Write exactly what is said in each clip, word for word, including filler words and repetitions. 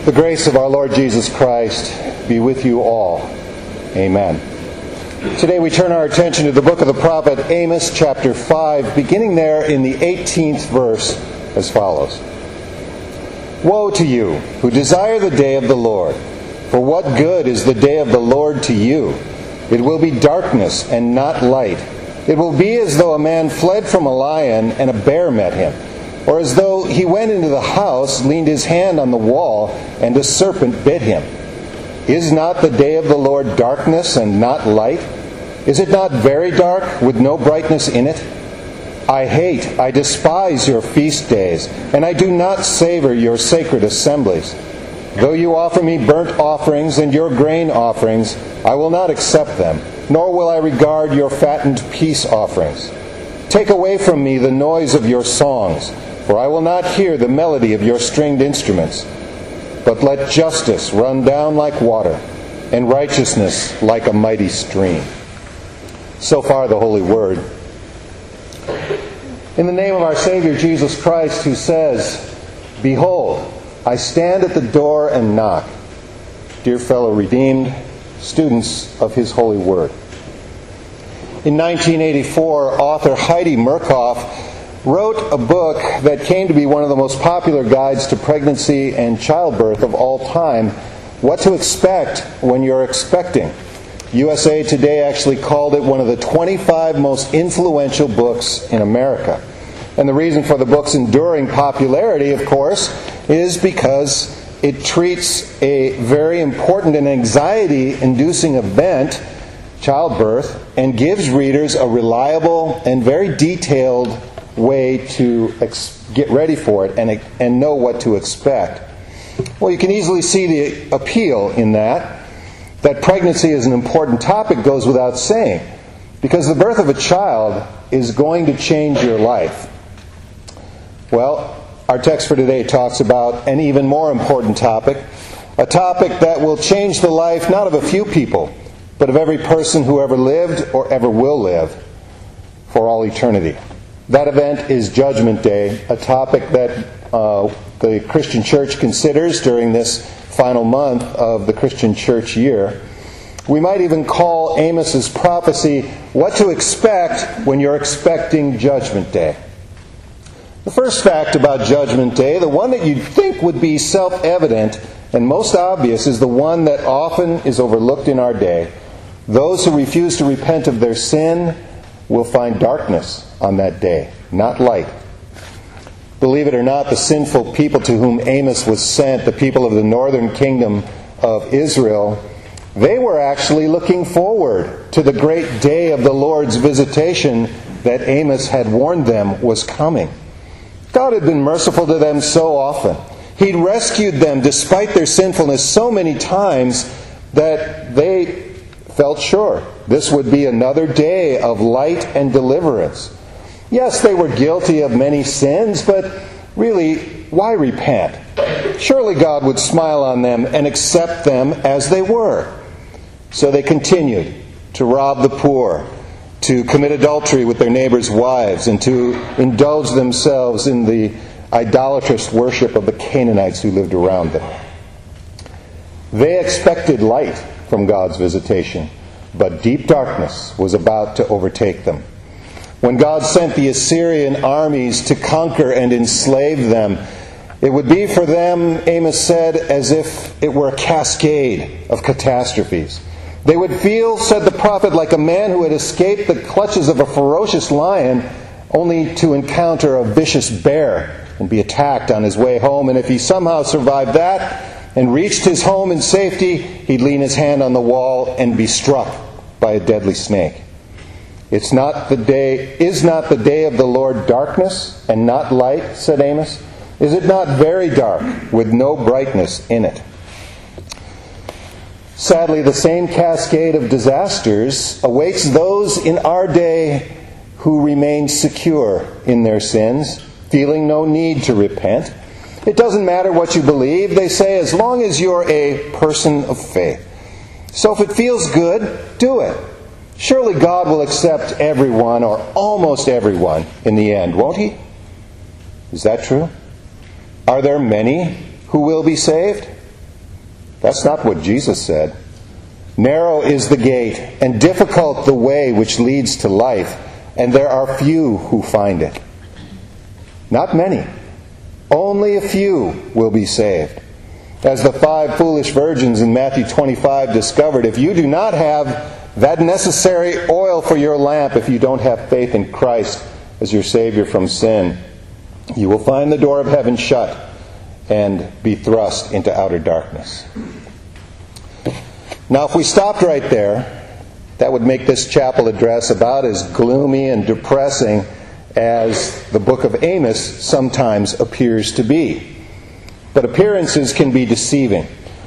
The grace of our Lord Jesus Christ be with you all. Amen. Today we turn our attention to the book of the prophet Amos, chapter five, beginning there in the eighteenth verse as follows. Woe to you who desire the day of the Lord! For what good is the day of the Lord to you? It will be darkness and not light. It will be as though a man fled from a lion and a bear met him, or as though he went into the house, leaned his hand on the wall, and a serpent bit him. Is not the day of the Lord darkness and not light? Is it not very dark, with no brightness in it? I hate, I despise your feast days, and I do not savor your sacred assemblies. Though you offer me burnt offerings and your grain offerings, I will not accept them, nor will I regard your fattened peace offerings. Take away from me the noise of your songs, for I will not hear the melody of your stringed instruments. But let justice run down like water, and righteousness like a mighty stream. So far the Holy Word. In the name of our Savior Jesus Christ, who says, Behold, I stand at the door and knock. Dear fellow redeemed, students of His holy Word. In nineteen eighty-four, author Heidi Murkoff wrote a book that came to be one of the most popular guides to pregnancy and childbirth of all time, What to Expect When You're Expecting. U S A Today actually called it one of the twenty-five most influential books in America. And the reason for the book's enduring popularity, of course, is because it treats a very important and anxiety-inducing event, childbirth, and gives readers a reliable and very detailed way to ex- get ready for it and, and know what to expect. Well, you can easily see the appeal in that. That pregnancy is an important topic goes without saying, because the birth of a child is going to change your life. Well, our text for today talks about an even more important topic, a topic that will change the life not of a few people, but of every person who ever lived or ever will live for all eternity. That event is Judgment Day, a topic that uh, the Christian Church considers during this final month of the Christian Church year. We might even call Amos's prophecy what to expect when you're expecting Judgment Day. The first fact about Judgment Day, the one that you'd think would be self-evident and most obvious, is the one that often is overlooked in our day. Those who refuse to repent of their sin will find darkness on that day, not light. Believe it or not, the sinful people to whom Amos was sent, the people of the northern kingdom of Israel, they were actually looking forward to the great day of the Lord's visitation that Amos had warned them was coming. God had been merciful to them so often. He'd rescued them despite their sinfulness so many times that they felt sure this would be another day of light and deliverance. Yes, they were guilty of many sins, but really, why repent? Surely God would smile on them and accept them as they were. So they continued to rob the poor, to commit adultery with their neighbors' wives, and to indulge themselves in the idolatrous worship of the Canaanites who lived around them. They expected light from God's visitation, but deep darkness was about to overtake them. When God sent the Assyrian armies to conquer and enslave them, it would be for them, Amos said, as if it were a cascade of catastrophes. They would feel, said the prophet, like a man who had escaped the clutches of a ferocious lion only to encounter a vicious bear and be attacked on his way home. And if he somehow survived that and reached his home in safety, he'd lean his hand on the wall and be struck by a deadly snake. It's not the day, is not the day of the Lord darkness and not light, said Amos? Is it not very dark with no brightness in it? Sadly, the same cascade of disasters awaits those in our day who remain secure in their sins, feeling no need to repent. It doesn't matter what you believe, they say, as long as you're a person of faith. So if it feels good, do it. Surely God will accept everyone, or almost everyone, in the end, won't He? Is that true? Are there many who will be saved? That's not what Jesus said. Narrow is the gate, and difficult the way which leads to life, and there are few who find it. Not many. Only a few will be saved. As the five foolish virgins in Matthew twenty-five discovered, if you do not have that necessary oil for your lamp, if you don't have faith in Christ as your Savior from sin, you will find the door of heaven shut and be thrust into outer darkness. Now, if we stopped right there, that would make this chapel address about as gloomy and depressing as the book of Amos sometimes appears to be. But appearances can be deceiving.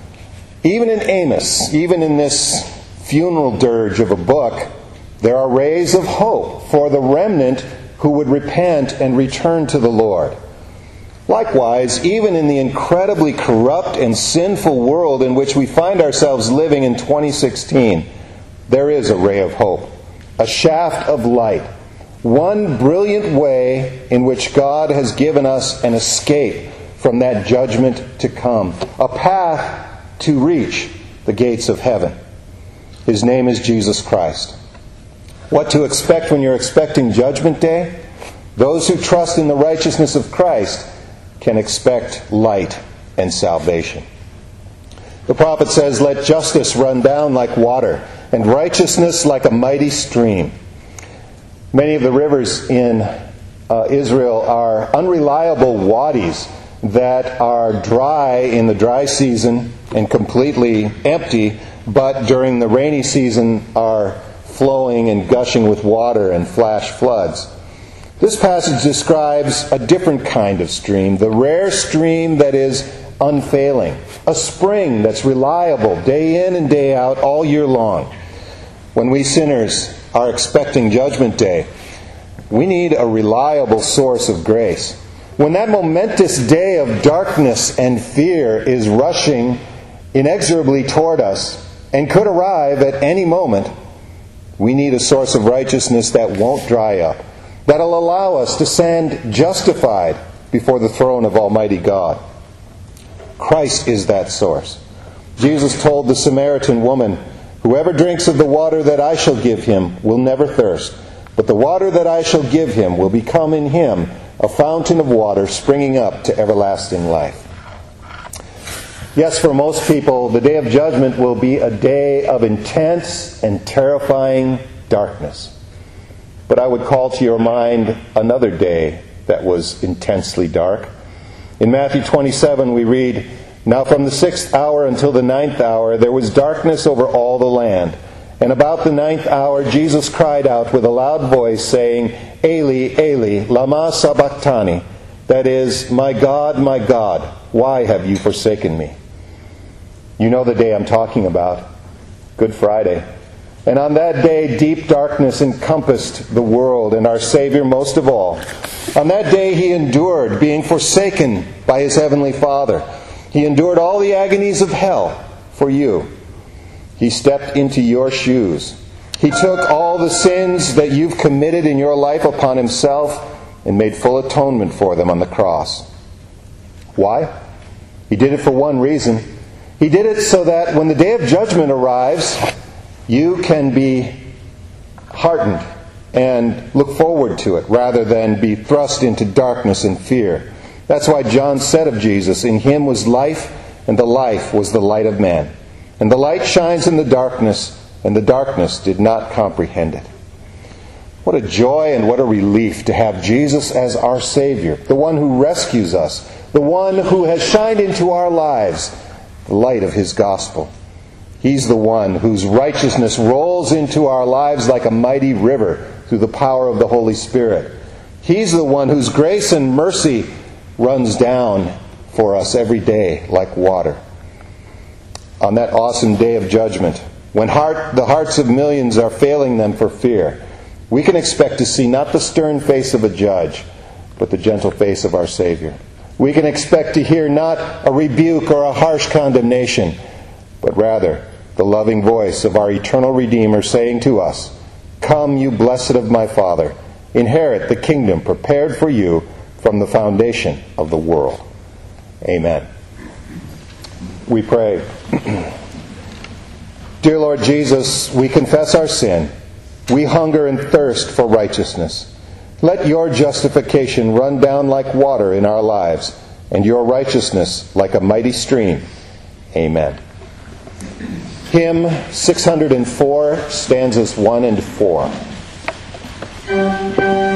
Even in Amos, even in this funeral dirge of a book, there are rays of hope for the remnant who would repent and return to the Lord. Likewise, even in the incredibly corrupt and sinful world in which we find ourselves living in twenty sixteen, there is a ray of hope, a shaft of light, one brilliant way in which God has given us an escape from that judgment to come, a path to reach the gates of heaven. His name is Jesus Christ. What to expect when you're expecting Judgment Day? Those who trust in the righteousness of Christ can expect light and salvation. The prophet says, "Let justice run down like water, and righteousness like a mighty stream." Many of the rivers in uh, Israel are unreliable wadis that are dry in the dry season and completely empty, but during the rainy season are flowing and gushing with water and flash floods. This passage describes a different kind of stream, the rare stream that is unfailing, a spring that's reliable day in and day out all year long. When we sinners are expecting Judgment Day, we need a reliable source of grace. When that momentous day of darkness and fear is rushing inexorably toward us and could arrive at any moment, we need a source of righteousness that won't dry up, that'll allow us to stand justified before the throne of Almighty God. Christ is that source. Jesus told the Samaritan woman, "Whoever drinks of the water that I shall give him will never thirst, but the water that I shall give him will become in him a fountain of water springing up to everlasting life." Yes, for most people, the day of judgment will be a day of intense and terrifying darkness. But I would call to your mind another day that was intensely dark. In Matthew twenty-seven we read, "Now from the sixth hour until the ninth hour there was darkness over all the land. And about the ninth hour Jesus cried out with a loud voice, saying, Eli, Eli, lama sabachthani?" That is, "My God, my God, why have you forsaken me?" You know the day I'm talking about, Good Friday. And on that day, deep darkness encompassed the world, and our Savior most of all. On that day he endured being forsaken by his heavenly Father. He endured all the agonies of hell for you. He stepped into your shoes. He took all the sins that you've committed in your life upon himself and made full atonement for them on the cross. Why? He did it for one reason. He did it so that when the day of judgment arrives, you can be heartened and look forward to it rather than be thrust into darkness and fear. That's why John said of Jesus, "In him was life, and the life was the light of man. And the light shines in the darkness, and the darkness did not comprehend it." What a joy and what a relief to have Jesus as our Savior, the one who rescues us, the one who has shined into our lives the light of his gospel. He's the one whose righteousness rolls into our lives like a mighty river through the power of the Holy Spirit. He's the one whose grace and mercy runs down for us every day like water. On that awesome day of judgment, when heart, the hearts of millions are failing them for fear, we can expect to see not the stern face of a judge, but the gentle face of our Savior. We can expect to hear not a rebuke or a harsh condemnation, but rather the loving voice of our eternal Redeemer saying to us, "Come, you blessed of my Father, inherit the kingdom prepared for you from the foundation of the world." Amen. We pray. Dear Lord Jesus, we confess our sin. We hunger and thirst for righteousness. Let your justification run down like water in our lives, and your righteousness like a mighty stream. Amen. Hymn six hundred four, stanzas one and four.